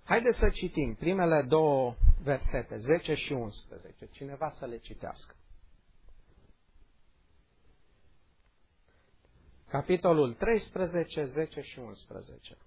Haideți să citim primele două versete, 10 și 11. Cineva să le citească. Capitolul 13, 10 și 11.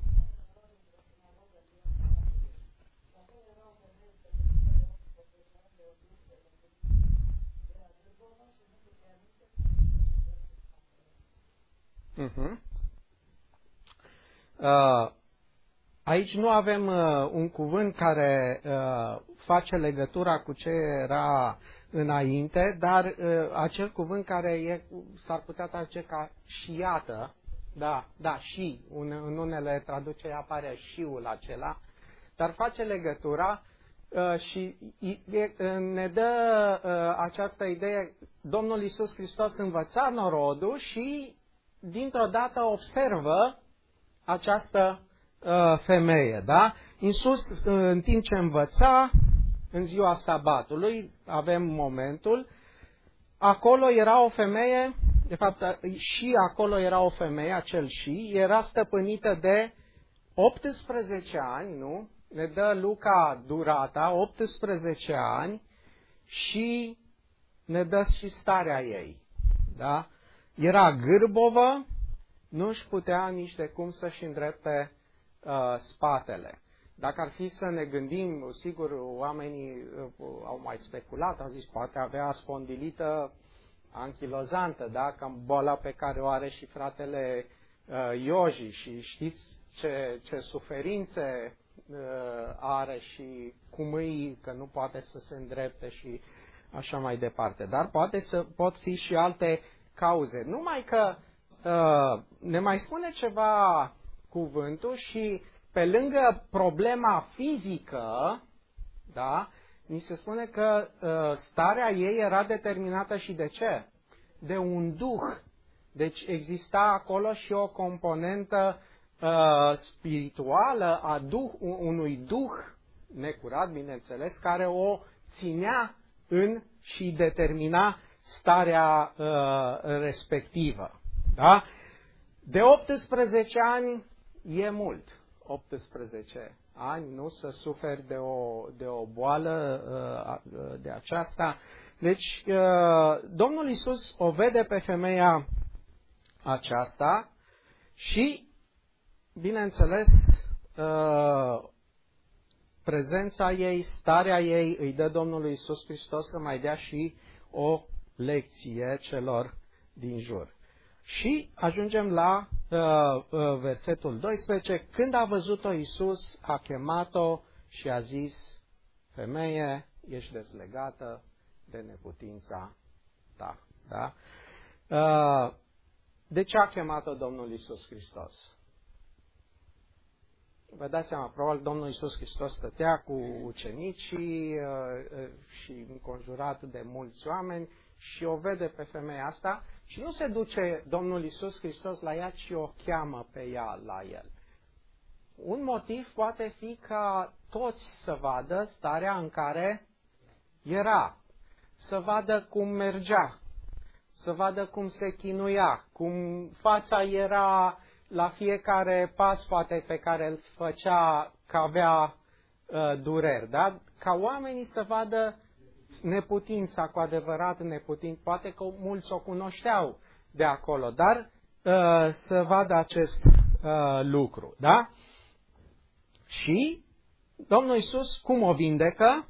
Aici nu avem un cuvânt care face legătura cu ce era înainte, dar acel cuvânt care s-ar putea traduce ca și iată, da, și, în unele traduceri apare și-ul acela, dar face legătura și ne dă această idee, Domnul Iisus Hristos învăța norodul și dintr-o dată observă această femeie, da? Iisus, în timp ce învăța, în ziua sabatului, avem momentul, acolo era o femeie, de fapt, și acolo era o femeie, acel și, era stăpânită de 18 ani, nu? Ne dă Luca durata, 18 ani, și ne dă și starea ei, da? Era gârbovă, nu își putea nici de cum să-și îndrepte spatele. Dacă ar fi să ne gândim, sigur, oamenii au mai speculat, au zis, poate avea spondilită anchilozantă, da? Cam boala pe care o are și fratele Ioji, și știți ce suferințe are și cum îi, că nu poate să se îndrepte și așa mai departe. Dar pot fi și alte cauze. Numai că ne mai spune ceva cuvântul și pe lângă problema fizică, da, ni se spune că starea ei era determinată și de ce? De un duh. Deci exista acolo și o componentă spirituală a unui duh necurat, bineînțeles, care o ținea și determina starea respectivă. Da? De 18 ani e mult. 18 ani, nu, să suferi de o boală de aceasta. Deci, Domnul Iisus o vede pe femeia aceasta și, bineînțeles, prezența ei, starea ei îi dă Domnului Iisus Hristos să mai dea și o lecție celor din jur. Și ajungem la versetul 12. Când a văzut-o Iisus, a chemat-o și a zis, femeie, ești deslegată de neputința ta. Da? De ce a chemat-o Domnul Iisus Hristos? Vă dați seama, probabil Domnul Iisus Hristos stătea cu ucenicii și înconjurat de mulți oameni și o vede pe femeia asta și nu se duce Domnul Iisus Hristos la ea, ci o cheamă pe ea la el. Un motiv poate fi ca toți să vadă starea în care era, să vadă cum mergea, să vadă cum se chinuia, cum fața era la fiecare pas poate pe care îl făcea că avea dureri, da? Ca oamenii să vadă neputința, cu adevărat neputință, poate că mulți o cunoșteau de acolo, dar să vadă acest lucru, da? Și Domnul Iisus cum o vindecă?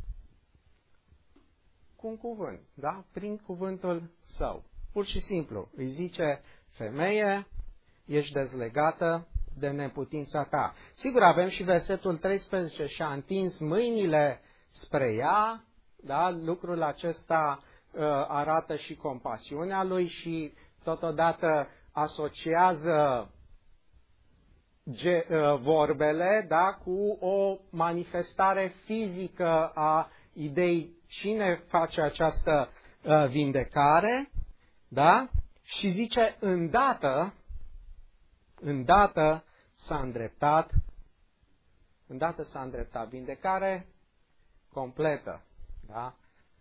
Cu un cuvânt, da? Prin cuvântul său. Pur și simplu îi zice, femeie, ești dezlegată de neputința ta. Sigur, avem și versetul 13, și-a întins mâinile spre ea, da? Lucrul acesta arată și compasiunea lui și totodată asociază vorbele, da? Cu o manifestare fizică a ideii cine face această vindecare, da? Și zice, îndată s-a îndreptat, vindecare completă, da?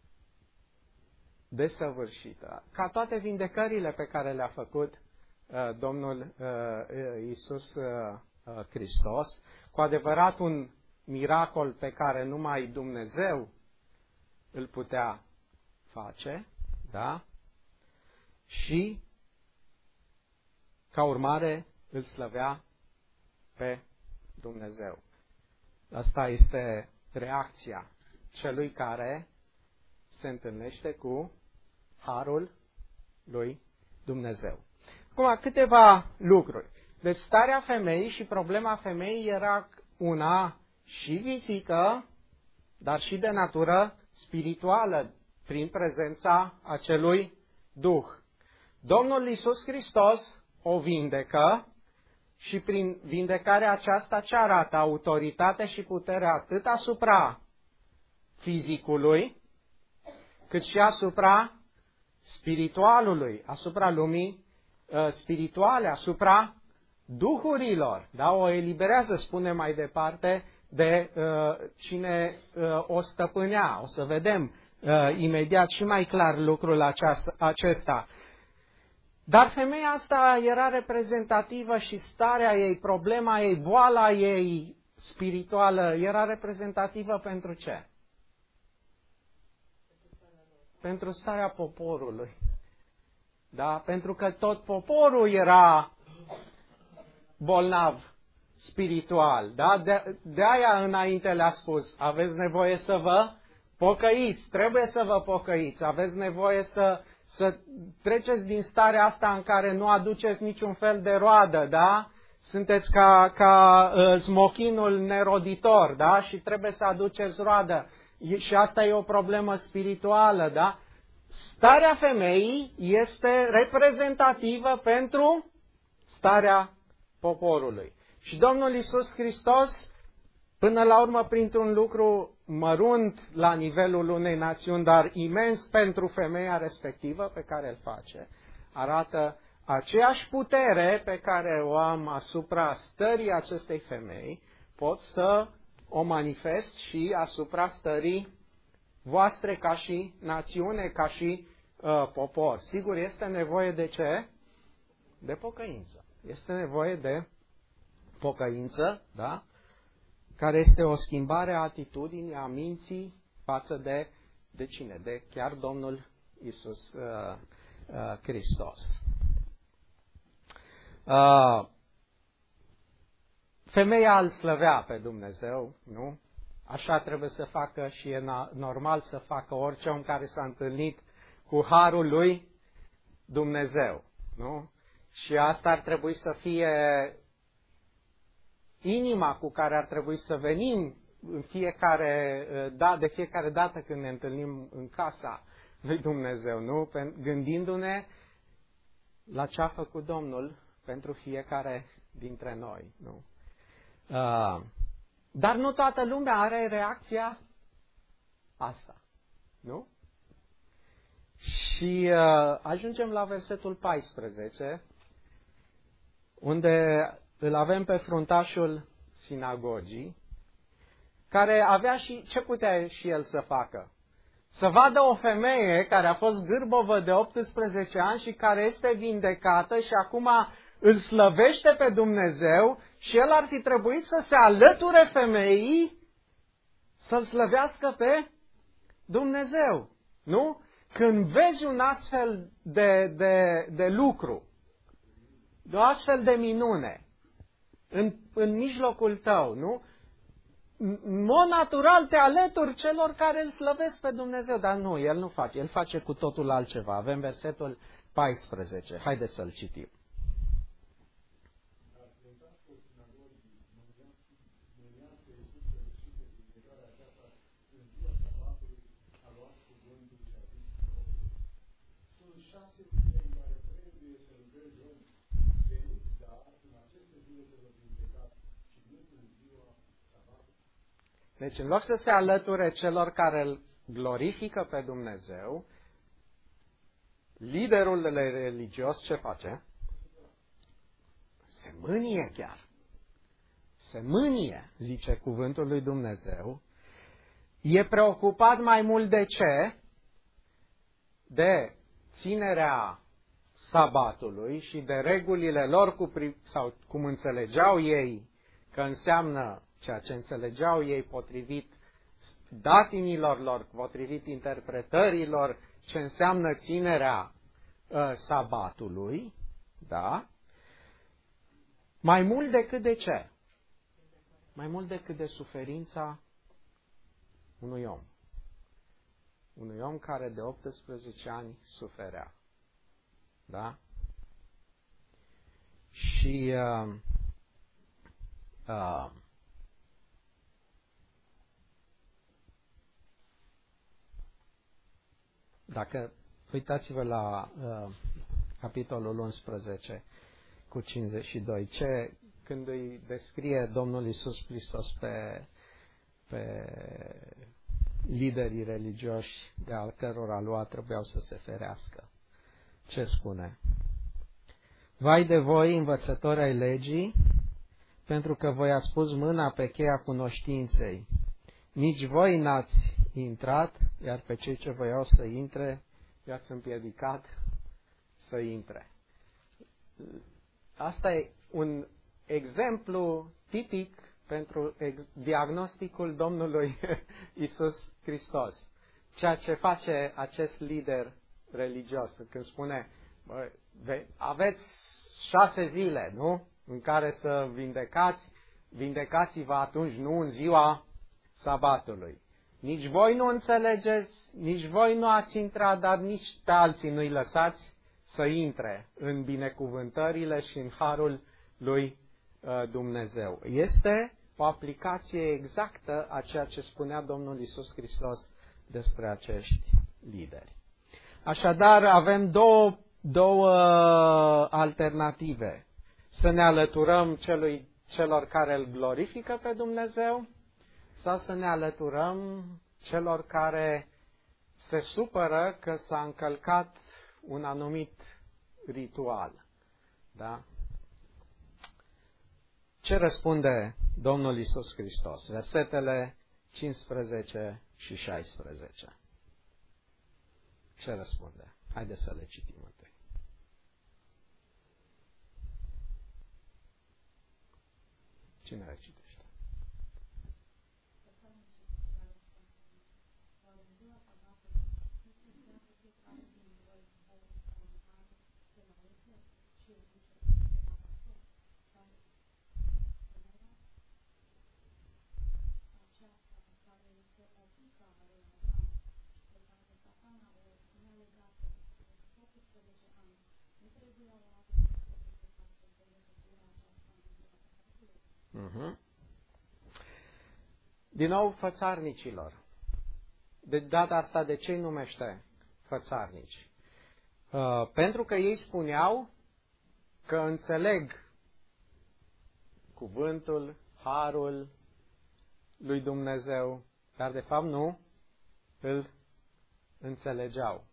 Desăvârșită. Ca toate vindecările pe care le-a făcut Domnul Iisus Hristos, cu adevărat un miracol pe care numai Dumnezeu îl putea face, da? Și, ca urmare, îl slăvea pe Dumnezeu. Asta este reacția celui care se întâlnește cu harul lui Dumnezeu. Acum, câteva lucruri. Deci starea femeii și problema femeii era una și fizică, dar și de natură spirituală, prin prezența acelui Duh. Domnul Iisus Hristos o vindecă și prin vindecarea aceasta ce arată? Autoritate și putere atât asupra fizicului, cât și asupra spiritualului, asupra lumii spirituale, asupra duhurilor. Da? O eliberează, spune mai departe, de cine o stăpânea. O să vedem imediat și mai clar lucrul acesta. Dar femeia asta era reprezentativă și starea ei, problema ei, boala ei spirituală era reprezentativă pentru ce? Pentru starea poporului. Da? Pentru că tot poporul era bolnav spiritual. Da? De aia înainte le-a spus, aveți nevoie să vă pocăiți, trebuie să vă pocăiți, aveți nevoie să treceți din starea asta în care nu aduceți niciun fel de roadă, da? Sunteți ca smochinul neroditor, da? Și trebuie să aduceți roadă. Și asta e o problemă spirituală, da? Starea femeii este reprezentativă pentru starea poporului. Și Domnul Iisus Hristos, până la urmă, printr-un lucru mărunt la nivelul unei națiuni, dar imens pentru femeia respectivă pe care îl face, arată aceeași putere pe care o am asupra stării acestei femei, pot să o manifest și asupra stării voastre ca și națiune, ca și popor. Sigur, este nevoie de ce? De pocăință. Este nevoie de pocăință, da? Care este o schimbare a atitudinii, a minții față de cine? De chiar Domnul Iisus Hristos. Femeia îl slăvea pe Dumnezeu, nu? Așa trebuie să facă și e normal să facă orice om care s-a întâlnit cu harul lui Dumnezeu, nu? Și asta ar trebui să fie inima cu care ar trebui să venim de fiecare dată când ne întâlnim în casa lui Dumnezeu, nu? Gândindu-ne la ce a făcut Domnul pentru fiecare dintre noi, nu? Dar nu toată lumea are reacția asta, nu? Și ajungem la versetul 14, unde îl avem pe fruntașul sinagogii, care avea și ce putea și el să facă? Să vadă o femeie care a fost gârbovă de 18 ani și care este vindecată și acum îl slăvește pe Dumnezeu și el ar fi trebuit să se alăture femeii să-l slăvească pe Dumnezeu. Nu? Când vezi un astfel de lucru, de o astfel de minune în mijlocul tău, nu? În mod natural te alături celor care îl slăvesc pe Dumnezeu, dar nu, el nu face, el face cu totul altceva. Avem versetul 14, haideți să-l citim. Deci, în loc să se alăture celor care îl glorifică pe Dumnezeu, liderul religios ce face? Se mânie chiar. Se mânie, zice cuvântul lui Dumnezeu. E preocupat mai mult de ce? De ținerea sabatului și de regulile lor, sau cum înțelegeau ei că înseamnă ceea ce înțelegeau ei potrivit datinilor lor, potrivit interpretărilor, ce înseamnă ținerea sabatului, da? Mai mult decât de ce? Mai mult decât de suferința unui om. Unui om care de 18 ani suferea. Da? Și dacă uitați-vă la capitolul 11 cu 52, când îi descrie Domnul Iisus Hristos pe liderii religioși de al cărora lua trebuiau să se ferească. Ce spune? Vai de voi, învățători ai legii, pentru că voi ați pus mâna pe cheia cunoștinței. Nici voi n-ați intrat, iar pe cei ce voiau să intre, i-ați împiedicat să intre. Asta e un exemplu tipic pentru diagnosticul Domnului Iisus Hristos. Ceea ce face acest lider religios când spune, aveți 6 zile, nu? În care să vindecați-vă atunci, nu în ziua sabatului. Nici voi nu înțelegeți, nici voi nu ați intrat, dar nici pe alții nu-i lăsați să intre în binecuvântările și în harul lui Dumnezeu. Este o aplicație exactă a ceea ce spunea Domnul Iisus Hristos despre acești lideri. Așadar, avem două alternative. Să ne alăturăm celor care îl glorifică pe Dumnezeu sau să ne alăturăm celor care se supără că s-a încălcat un anumit ritual. Da? Ce răspunde Domnul Iisus Hristos? Versetele 15 și 16. Ce răspunde? Haideți să le citim întâi. Cine le citește? Din nou, fățarnicilor. De data asta, de ce îi numește fățarnici? Pentru că ei spuneau că înțeleg cuvântul, harul lui Dumnezeu, dar de fapt nu îl înțelegeau.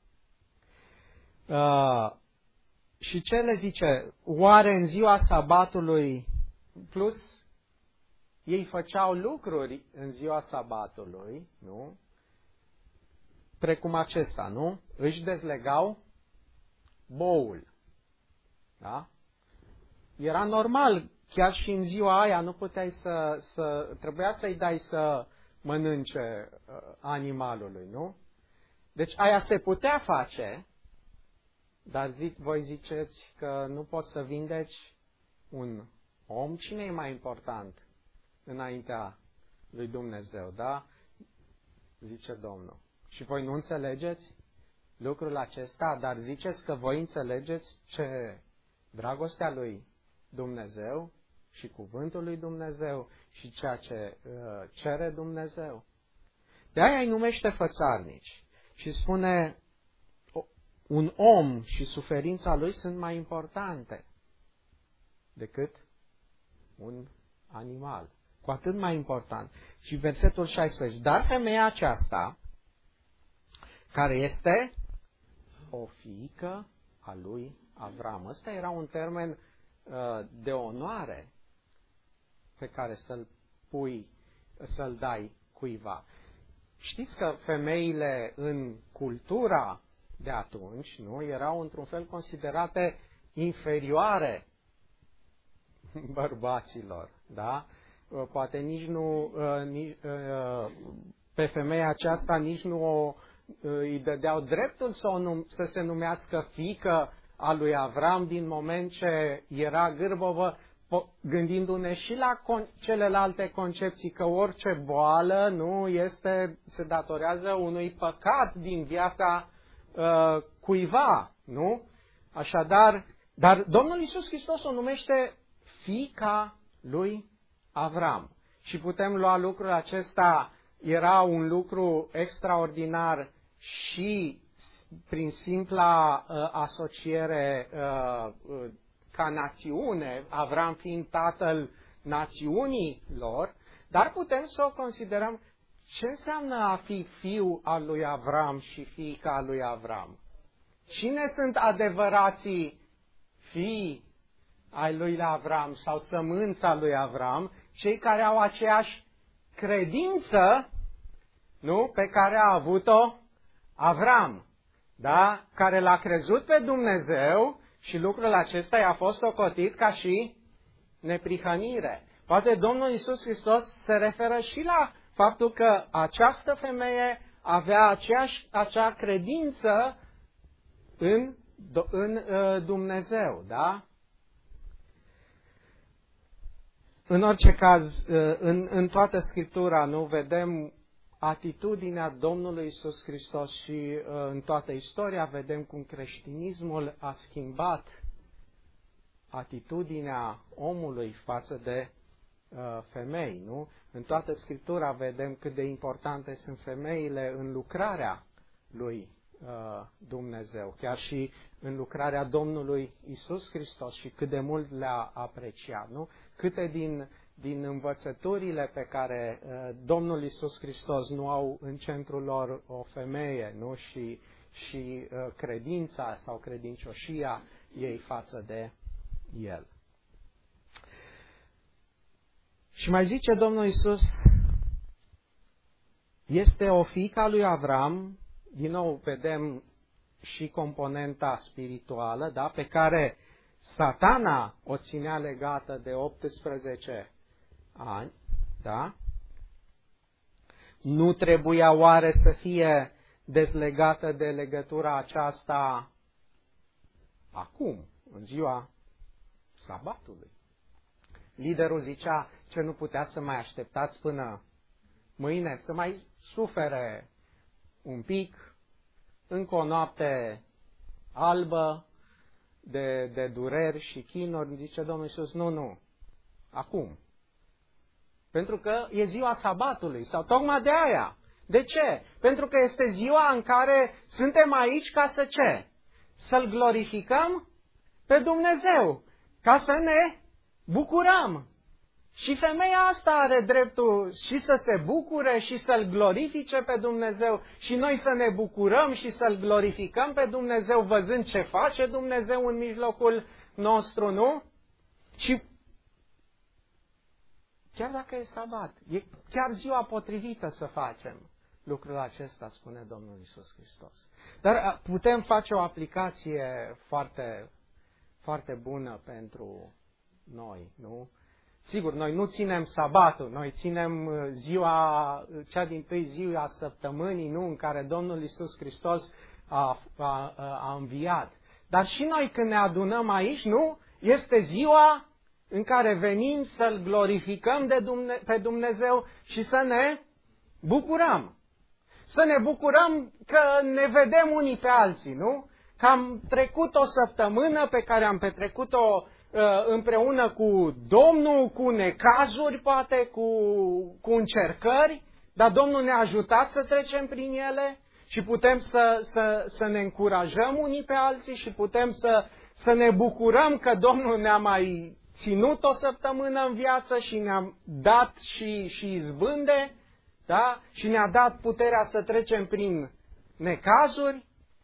Și ce le zice? Oare în ziua sabatului, plus ei făceau lucruri în ziua sabatului, nu? Precum acesta, nu? Își dezlegau boul. Da? Era normal, chiar și în ziua aia nu puteai trebuia să-i dai să mănânce animalului, nu? Deci aia se putea face, dar voi ziceți că nu poți să vindeci un om? Cine e mai important înaintea lui Dumnezeu, da? Zice Domnul. Și voi nu înțelegeți lucrul acesta, dar ziceți că voi înțelegeți ce dragostea lui Dumnezeu și cuvântul lui Dumnezeu și ceea ce cere Dumnezeu. De aia îi numește fățarnici și spune un om și suferința lui sunt mai importante decât un animal. Cu atât mai important. Și versetul 16. Dar femeia aceasta, care este o fiică a lui Avram. Ăsta era un termen de onoare pe care să-l dai cuiva. Știți că femeile în cultura de atunci, nu, erau într-un fel considerate inferioare bărbaților, da? poate nici nu, pe femeia aceasta nici nu îi dădeau dreptul să se numească fiică a lui Avram din moment ce era gârbovă, gândindu-ne și la celelalte concepții că orice boală nu se datorează unui păcat din viața cuiva, nu? Așadar, dar Domnul Iisus Hristos o numește fiica lui Avram. Și putem lua lucrul acesta, era un lucru extraordinar și prin simpla asociere ca națiune, Avram fiind tatăl națiunii lor, dar putem să o considerăm ce înseamnă a fi fiu al lui Avram și fiica al lui Avram. Cine sunt adevărații fii ai lui Avram sau sămânța lui Avram? Cei care au aceeași credință, nu, pe care a avut-o Avram, da? Care l-a crezut pe Dumnezeu și lucrul acesta i-a fost socotit ca și neprihănire. Poate Domnul Iisus Hristos se referă și la faptul că această femeie avea acea credință în Dumnezeu, da? În orice caz, în toată Scriptura, nu vedem atitudinea Domnului Iisus Hristos și în toată istoria vedem cum creștinismul a schimbat atitudinea omului față de femei, nu? În toată Scriptura vedem cât de importante sunt femeile în lucrarea lui Dumnezeu, chiar și în lucrarea Domnului Iisus Hristos și cât de mult le-a apreciat, nu? Câte din învățăturile pe care Domnul Iisus Hristos nu au în centrul lor o femeie, nu? Și credința sau credincioșia ei față de El. Și mai zice Domnul Iisus, este o fiică a lui Avram, din nou vedem și componenta spirituală, da? Pe care Satana o ținea legată de 18 ani, da? Nu trebuia oare să fie dezlegată de legătura aceasta acum, în ziua sabatului? Liderul zicea ce nu putea să mai așteptați până mâine, să mai sufere un pic, încă o noapte albă de dureri și chinuri. Zice Domnul Iisus, nu, acum. Pentru că e ziua sabatului sau tocmai de aia. De ce? Pentru că este ziua în care suntem aici ca să ce? Să-L glorificăm pe Dumnezeu, ca să ne bucurăm. Și femeia asta are dreptul și să se bucure și să-L glorifice pe Dumnezeu și noi să ne bucurăm și să-L glorificăm pe Dumnezeu văzând ce face Dumnezeu în mijlocul nostru, nu? Și chiar dacă e sabat, e chiar ziua potrivită să facem lucrul acesta, spune Domnul Iisus Hristos. Dar putem face o aplicație foarte, foarte bună pentru noi, nu? Sigur, noi nu ținem sabatul, noi ținem cea dintâi zi a săptămânii, nu, în care Domnul Iisus Hristos a înviat. Dar și noi când ne adunăm aici, nu, este ziua în care venim să-L glorificăm pe Dumnezeu și să ne bucurăm. Să ne bucurăm că ne vedem unii pe alții, nu? Că am trecut o săptămână pe care am petrecut-o împreună cu Domnul, cu necazuri, poate, cu încercări, dar Domnul ne-a ajutat să trecem prin ele și putem să ne încurajăm unii pe alții și putem să ne bucurăm că Domnul ne-a mai ținut o săptămână în viață și ne-a dat și izbânde, da? Și ne-a dat puterea să trecem prin necazuri.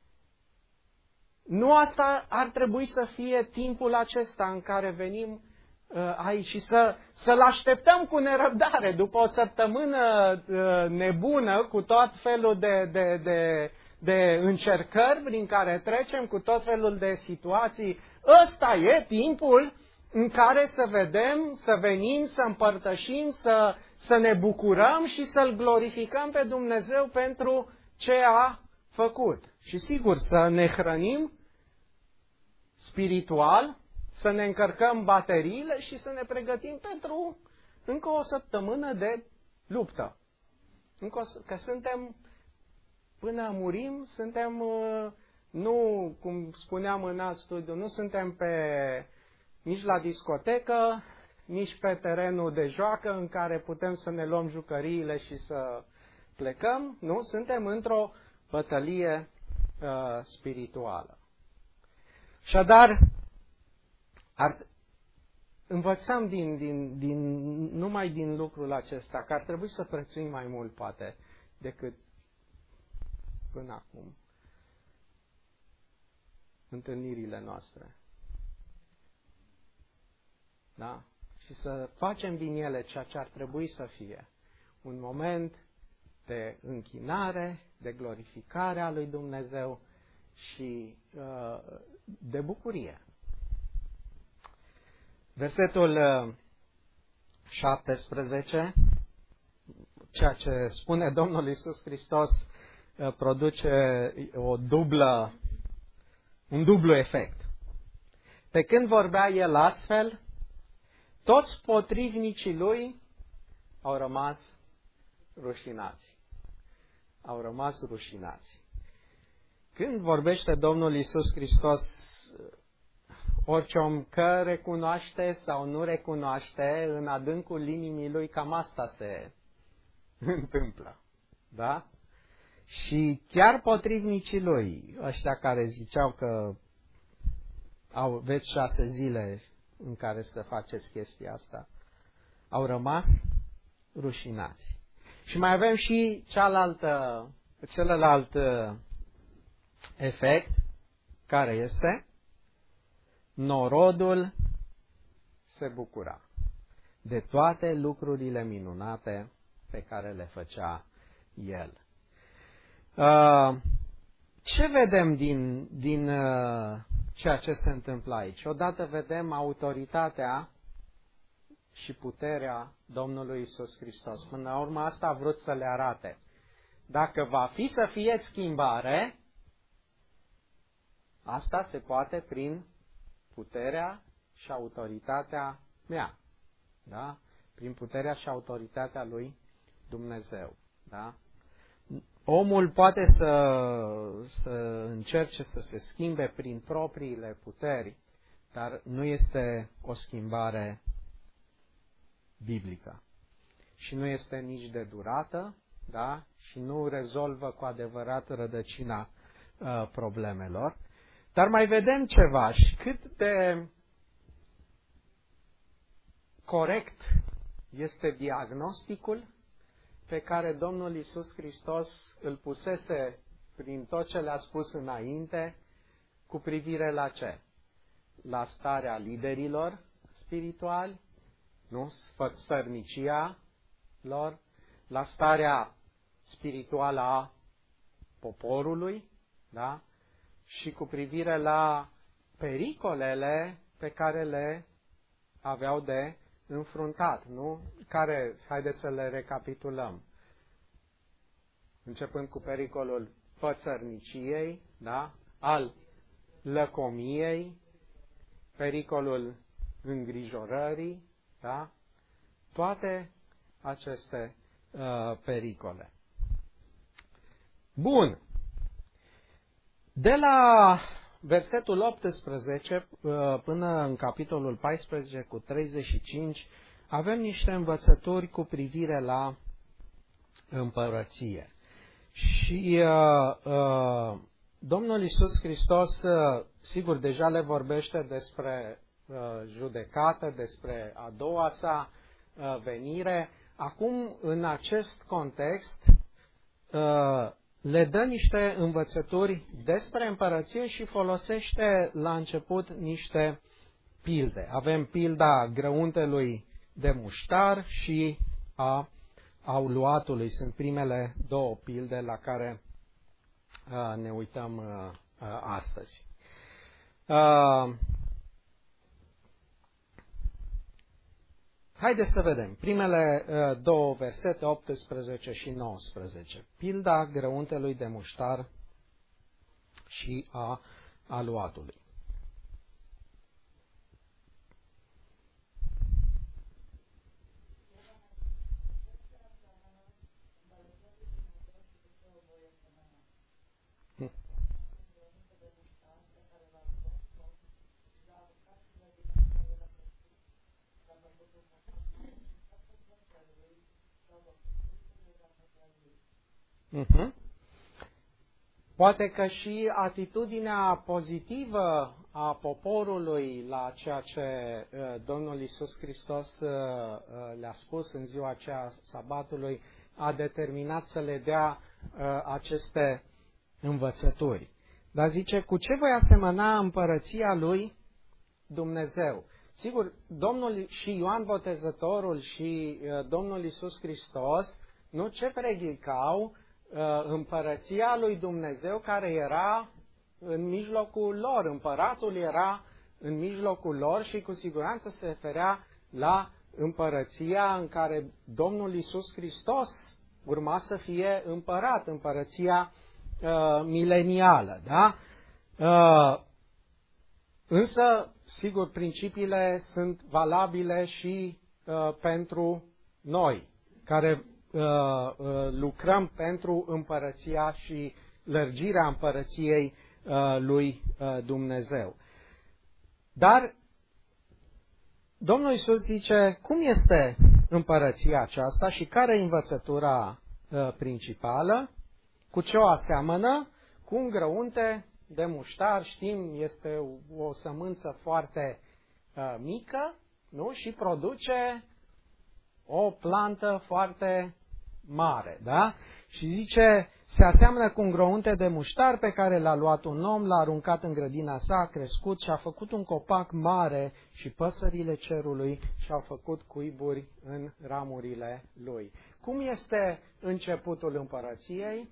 Nu asta ar trebui să fie timpul acesta în care venim aici și să-L așteptăm cu nerăbdare după o săptămână nebună cu tot felul de încercări prin care trecem, cu tot felul de situații. Ăsta e timpul în care să vedem, să venim, să împărtășim, să ne bucurăm și să-L glorificăm pe Dumnezeu pentru ce a făcut. Și sigur, să ne hrănim spiritual, să ne încărcăm bateriile și să ne pregătim pentru încă o săptămână de luptă. Că suntem, până murim, suntem, nu, cum spuneam în alt studiu, nu suntem nici la discotecă, nici pe terenul de joacă în care putem să ne luăm jucăriile și să plecăm. Nu, suntem într-o bătălie spirituală. Așadar, învățăm numai din lucrul acesta, că ar trebui să prețuim mai mult, poate, decât până acum întâlnirile noastre. Da? Și să facem din ele ceea ce ar trebui să fie. Un moment de închinare, de glorificare a lui Dumnezeu și de bucurie. Versetul 17, ceea ce spune Domnul Iisus Hristos, produce un dublu efect. Pe când vorbea El astfel, toți potrivnicii Lui au rămas rușinați. Au rămas rușinați. Când vorbește Domnul Iisus Hristos, orice om că recunoaște sau nu recunoaște, în adâncul inimii lui cam asta se întâmplă. Da? Și chiar potrivnicii lui, ăștia care ziceau că aveți 6 zile în care să faceți chestia asta, au rămas rușinați. Și mai avem și celălalt efect, care este: norodul se bucura de toate lucrurile minunate pe care le făcea el. Ce vedem din ceea ce se întâmplă aici? Odată vedem autoritatea și puterea Domnului Iisus Hristos. Până la urmă asta a vrut să le arate. Dacă va fi să fie schimbare, asta se poate prin puterea și autoritatea mea. Da? Prin puterea și autoritatea lui Dumnezeu. Da? Omul poate să încerce să se schimbe prin propriile puteri, dar nu este o schimbare biblică. Și nu este nici de durată, da? Și nu rezolvă cu adevărat rădăcina problemelor. Dar mai vedem ceva și cât de corect este diagnosticul pe care Domnul Iisus Hristos îl pusese prin tot ce le-a spus înainte cu privire la ce? La starea liderilor spirituali, nu? Sfărnicia lor, la starea spirituală a poporului, da? Și cu privire la pericolele pe care le aveau de înfruntat, nu? Care, haideți să le recapitulăm. Începând cu pericolul fățărniciei, da? Al lăcomiei, pericolul îngrijorării, da? Toate aceste pericole. Bun. De la versetul 18 până în capitolul 14 cu 35 avem niște învățături cu privire la împărăție. Și Domnul Iisus Hristos, sigur, deja le vorbește despre judecată, despre a doua sa venire. Acum, în acest context, le dă niște învățături despre împărăție și folosește la început niște pilde. Avem pilda grăuntelui de muștar și a auluatului. Sunt primele două pilde la care ne uităm astăzi. Haideți să vedem primele două versete, 18 și 19. Pilda grăuntelui de muștar și a aluatului. Uh-huh. Poate că și atitudinea pozitivă a poporului la ceea ce Domnul Iisus Hristos le-a spus în ziua aceea sabatului a determinat să le dea aceste învățături. Dar zice, cu ce voi asemăna împărăția lui Dumnezeu? Sigur, Domnul și Ioan Botezătorul și Domnul Iisus Hristos nu ce predicau împărăția lui Dumnezeu care era în mijlocul lor. Împăratul era în mijlocul lor și cu siguranță se referea la împărăția în care Domnul Iisus Hristos urma să fie împărat, împărăția milenială. Da? Însă, sigur, principiile sunt valabile și pentru noi, care lucrăm pentru împărăția și lărgirea împărăției lui Dumnezeu. Dar Domnul Iisus zice, cum este împărăția aceasta și care e învățătura principală? Cu ce o aseamănă? Cu un grăunte de muștar, știm, este o sămânță foarte mică, nu? Și produce o plantă foarte mare, da? Și zice, se aseamănă cu un grăunte de muștar pe care l-a luat un om, l-a aruncat în grădina sa, a crescut și a făcut un copac mare și păsările cerului și-au făcut cuiburi în ramurile lui. Cum este începutul împărăției?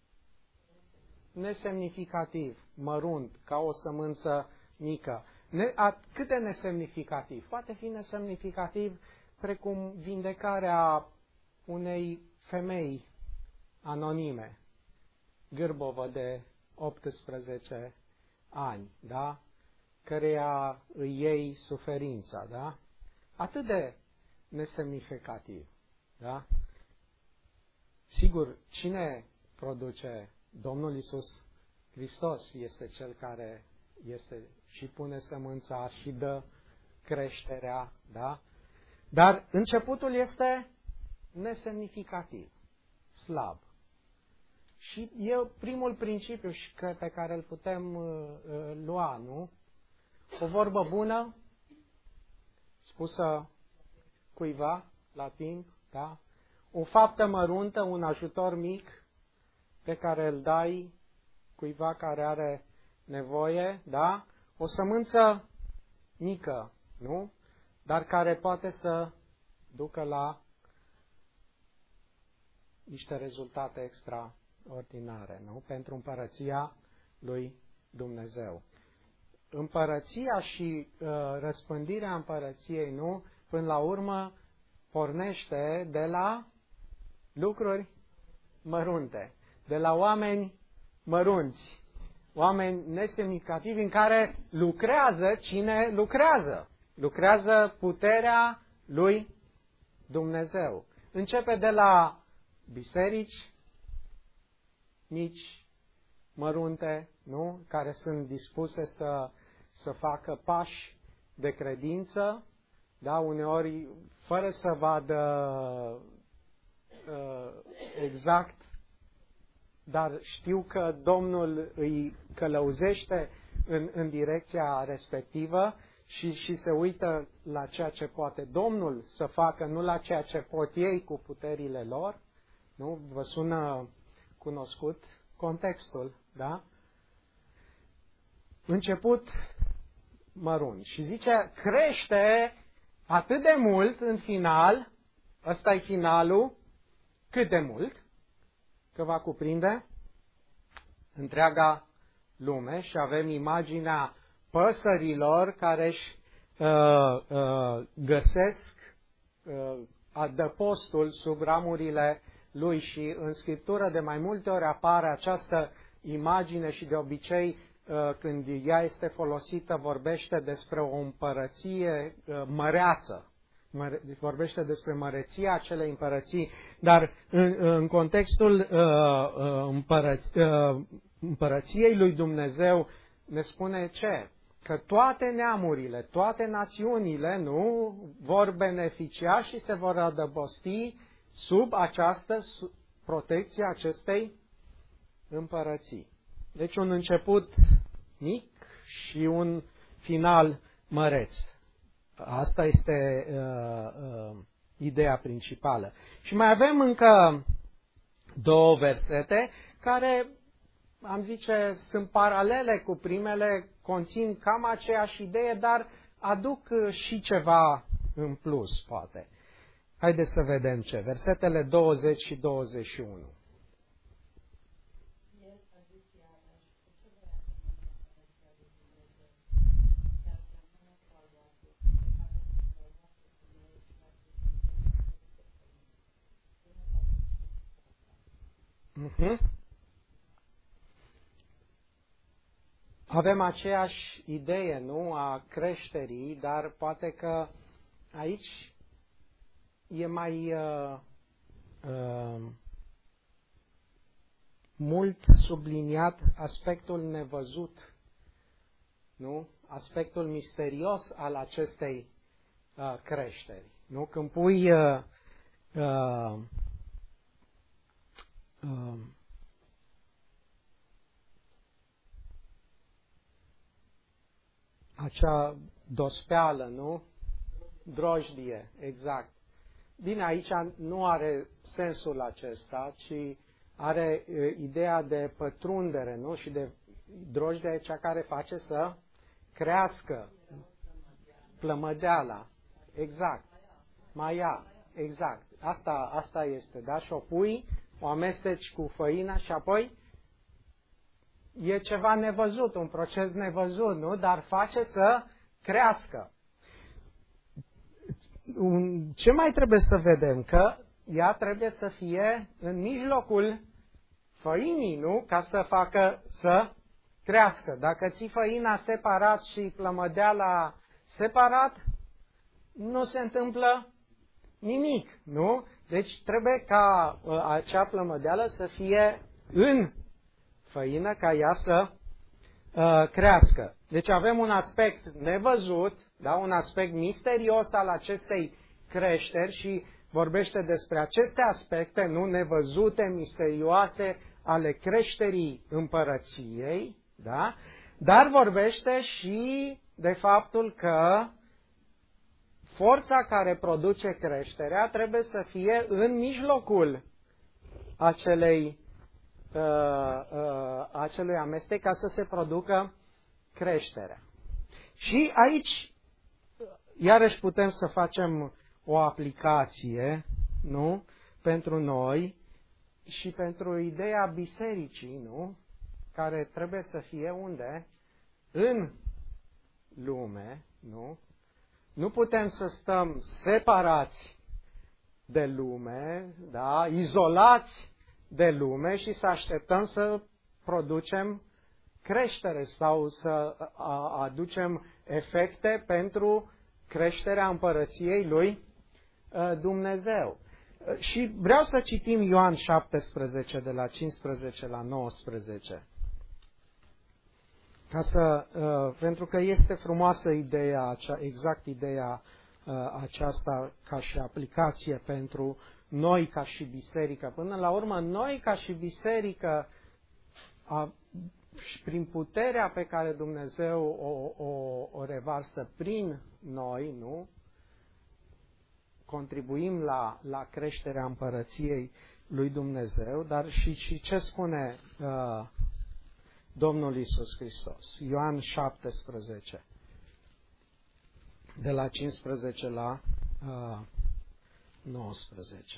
Nesemnificativ, mărunt, ca o sămânță mică. Cât de nesemnificativ? Poate fi nesemnificativ precum vindecarea unei femei anonime, gârbovă de 18 ani, da? Căreia îi iei suferința, da? Atât de nesemnificativ, da? Sigur, cine produce? Domnul Iisus Hristos este Cel care este și pune sămânța și dă creșterea, da? Dar începutul este nesemnificativ, slab. Și e primul principiu pe care îl putem lua, nu? O vorbă bună, spusă cuiva la timp, da? O faptă măruntă, un ajutor mic pe care îl dai cuiva care are nevoie, da? O sămânță mică, nu? Dar care poate să ducă la niște rezultate extraordinare, nu? Pentru împărăția lui Dumnezeu. Împărăția și răspândirea împărăției, nu? Până la urmă pornește de la lucruri mărunte, de la oameni mărunți, oameni nesemnificativi în care lucrează cine lucrează. Lucrează puterea lui Dumnezeu. Începe de la biserici mici, mărunte, nu? Care sunt dispuse să facă pași de credință, da? Uneori fără să vadă exact, dar știu că Domnul îi călăuzește în direcția respectivă și se uită la ceea ce poate Domnul să facă, nu la ceea ce pot ei cu puterile lor. Nu? Vă sună cunoscut contextul, da? Început mărunt. Și zice, crește atât de mult în final, ăsta e finalul, cât de mult, că va cuprinde întreaga lume și avem imaginea păsărilor care își găsesc adăpostul sub ramurile lui și în Scriptură de mai multe ori apare această imagine și de obicei când ea este folosită vorbește despre o împărăție măreață. Vorbește despre măreția acelei împărății, dar în contextul împărăției lui Dumnezeu ne spune ce? Că toate neamurile, toate națiunile, nu, vor beneficia și se vor adăposti sub această protecție acestei împărății. Deci un început mic și un final măreț. Asta este ideea principală. Și mai avem încă două versete care, am zice, sunt paralele cu primele, conțin cam aceeași idee, dar aduc și ceva în plus, poate. Haideți să vedem ce. Versetele 20 și 21. Avem aceeași idee, nu, a creșterii, dar poate că aici e mai mult subliniat aspectul nevăzut, nu? Aspectul misterios al acestei creșteri. Nu? Când pui acea dospeală, nu? Drojdie, exact. Bine, aici nu are sensul acesta, ci are ideea de pătrundere, nu? Și de drojdie e cea care face să crească plămădeala. Exact. Maia, exact. Asta este, da? Și o pui, o amesteci cu făina și apoi e ceva nevăzut, un proces nevăzut, nu? Dar face să crească. Ce mai trebuie să vedem? Că ea trebuie să fie în mijlocul făinii, nu? Ca să facă să crească. Dacă ții făina separat și plămădeala separat, nu se întâmplă nimic, nu? Deci trebuie ca acea plămădeală să fie în făină, ca ea să crească. Deci avem un aspect nevăzut, da? Un aspect misterios al acestei creșteri și vorbește despre aceste aspecte, nu nevăzute, misterioase, ale creșterii împărăției, da? Dar vorbește și de faptul că forța care produce creșterea trebuie să fie în mijlocul acelui amestec ca să se producă creșterea. Și aici, iarăși putem să facem o aplicație, nu? Pentru noi și pentru ideea bisericii, nu? Care trebuie să fie unde? În lume, nu? Nu putem să stăm separați de lume, da? Izolați de lume și să așteptăm să producem creștere sau să aducem efecte pentru creșterea împărăției lui Dumnezeu. Și vreau să citim Ioan 17 de la 15 la 19. Pentru că este frumoasă ideea, exact ideea aceasta ca și aplicație pentru noi ca și biserică. Până la urmă, noi ca și biserică, prin puterea pe care Dumnezeu o revarsă prin noi, nu? Contribuim la creșterea împărăției lui Dumnezeu, dar și ce spune Domnul Iisus Hristos? Ioan 17, de la 15 la 19.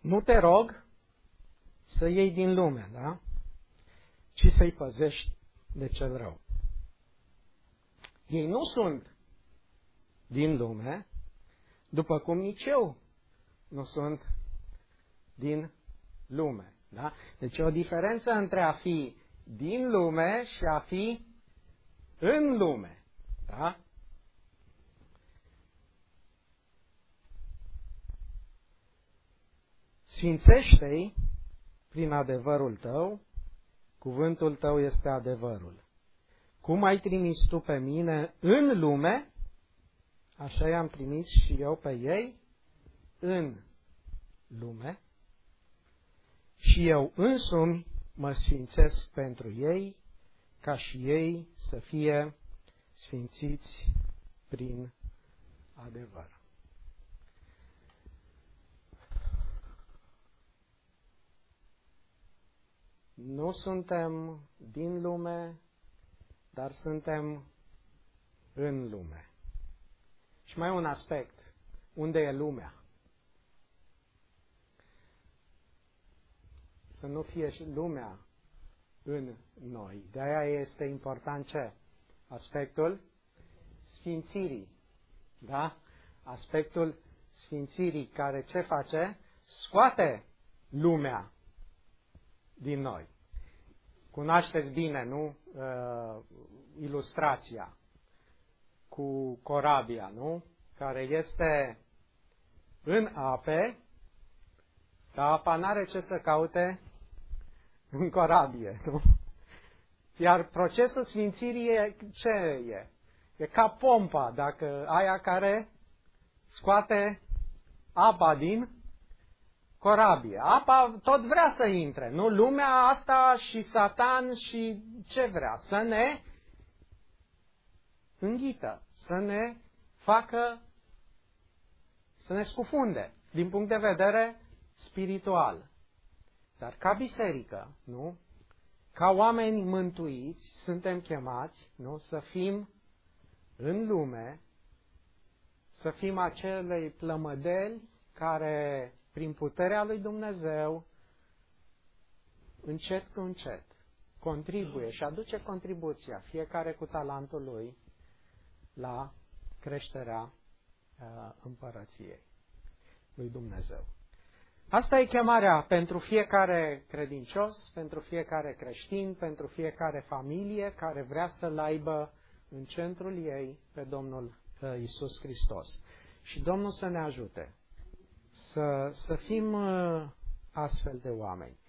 Nu te rog să iei din lume, da? Ci să-i păzești de cel rău. Ei nu sunt din lume, după cum nici eu nu sunt din lume. Da? Deci e o diferență între a fi din lume și a fi în lume. Da? Sfințește-i prin adevărul tău, cuvântul tău este adevărul. Cum ai trimis tu pe mine în lume, așa i-am trimis și eu pe ei în lume și eu însumi mă sfințesc pentru ei, ca și ei să fie sfințiți prin adevăr. Nu suntem din lume, dar suntem în lume. Și mai un aspect. Unde e lumea? Să nu fie și lumea în noi. De aia este important ce? Aspectul sfințirii. Da? Aspectul sfințirii care ce face? Scoate lumea din noi. Cunoașteți bine, nu? Ilustrația cu corabia, nu? Care este în ape, dar apa n-are ce să caute în corabie, nu? Iar procesul sfințirii e, ce e? E ca pompa, dacă aia care scoate apa din corabie. Apa tot vrea să intre, nu? Lumea asta și Satan și ce vrea? Să ne înghită, să ne facă, să ne scufunde din punct de vedere spiritual. Dar ca biserică, nu? Ca oameni mântuiți, suntem chemați, nu? Să fim în lume, să fim acelei plămădeli care, prin puterea lui Dumnezeu, încet cu încet, contribuie și aduce contribuția, fiecare cu talentul lui, la creșterea împărăției lui Dumnezeu. Asta e chemarea pentru fiecare credincios, pentru fiecare creștin, pentru fiecare familie care vrea să-L aibă în centrul ei pe Domnul Iisus Hristos. Și Domnul să ne ajute să fim astfel de oameni.